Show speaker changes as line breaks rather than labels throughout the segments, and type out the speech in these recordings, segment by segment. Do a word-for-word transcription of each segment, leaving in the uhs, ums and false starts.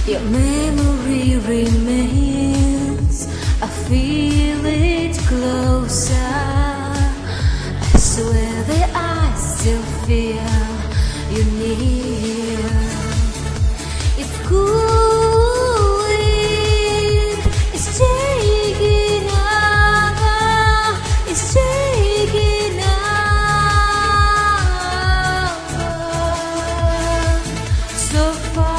Your memory remains. I feel it closer. I swear that I still feel you near. It's cool. It's taking over. It's taking over. So far.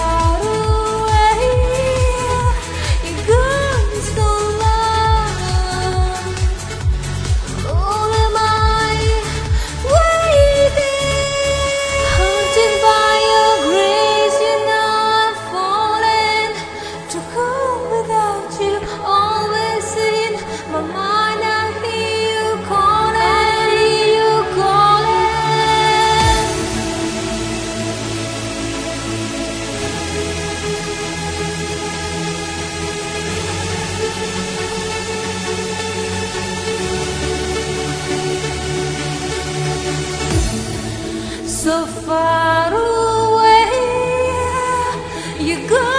So far away, you go.